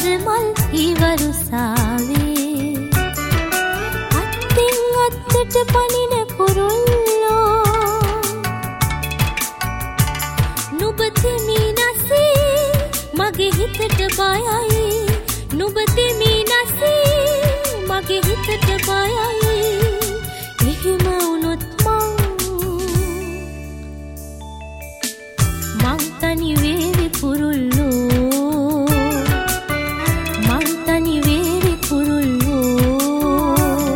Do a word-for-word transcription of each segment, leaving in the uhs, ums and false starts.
මල් ඉවරුසාවේ අත්තින් අත්තට පනින කුරුල්ලෝ නුඹ තෙමී නැසී මගේ හිතට බයයි නුඹ තෙමී නැසී මගේ හිතට බයයි එහෙම වුණොත් මං තනි වේවි කුරුල්ලෝ මං තනි වේවි කුරුල්ලෝ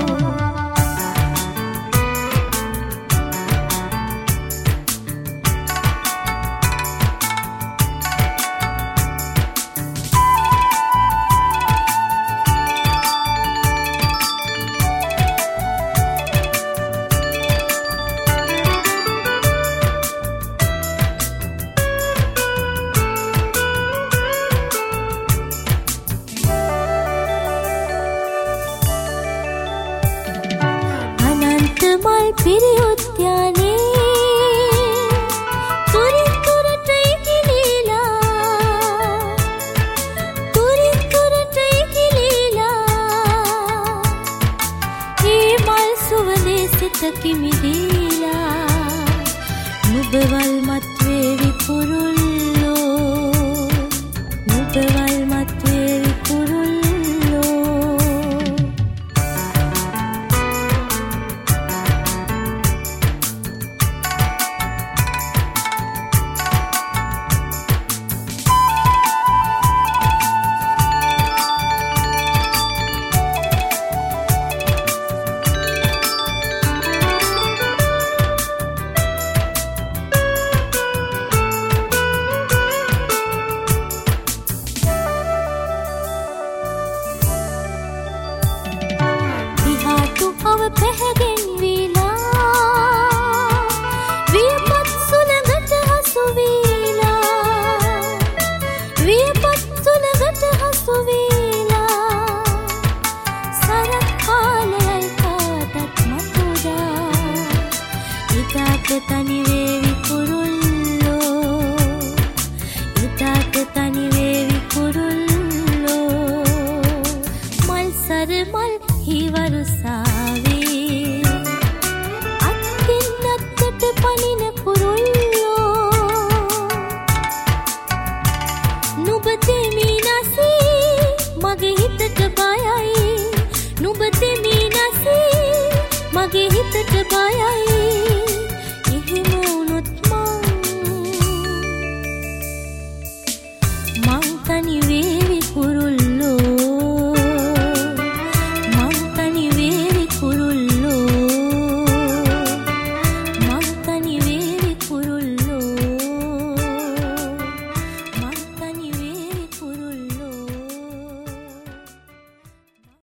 මල් පිරියුද්‍යානේ තුරින් තුරට ඉකිලීලා තුරින් තුරට ඉකිලීලා ඒ මල් සුවඳේ සිත කිමිදීලා නුඹවල් මත් වේවි කුරුල්ලෝ නුඹවල්